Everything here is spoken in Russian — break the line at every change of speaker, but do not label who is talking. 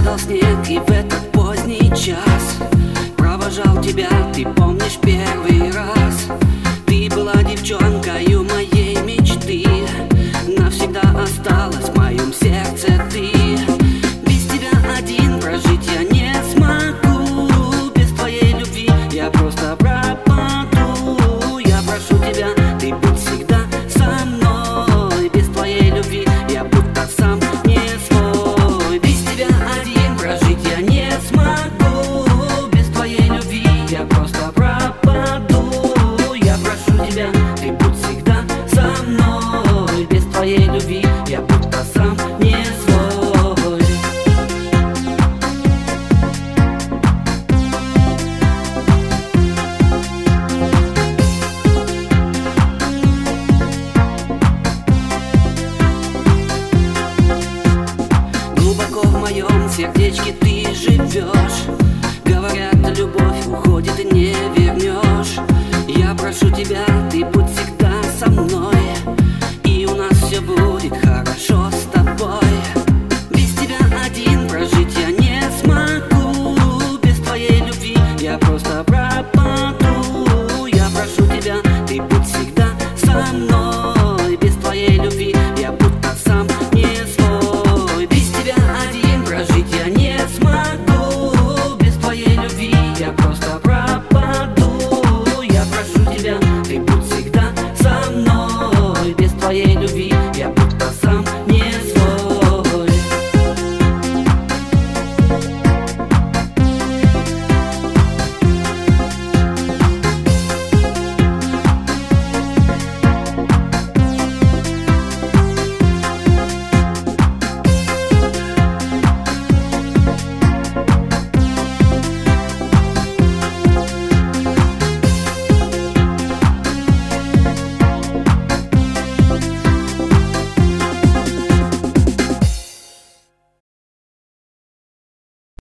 Падал снег, и в этот поздний час провожал тебя, ты помнишь, первый раз. Ты была девчонкою моей мечты, навсегда осталась в моем сердце ты. Без тебя один прожить я не смогу, без твоей любви я просто пропаду. Я прошу тебя, ты будь всегда со мной, без твоей любви я будто сам не свой. Без тебя один прожить я не смогу, без твоей любви я просто пропаду. Я прошу тебя, ты будь всегда со мной, без твоей любви я будто сам не свой. Глубоко в моем сердечке ты живешь. Говорят, любовь уходит и не вернешь. Я прошу тебя, ты будь всегда со мной.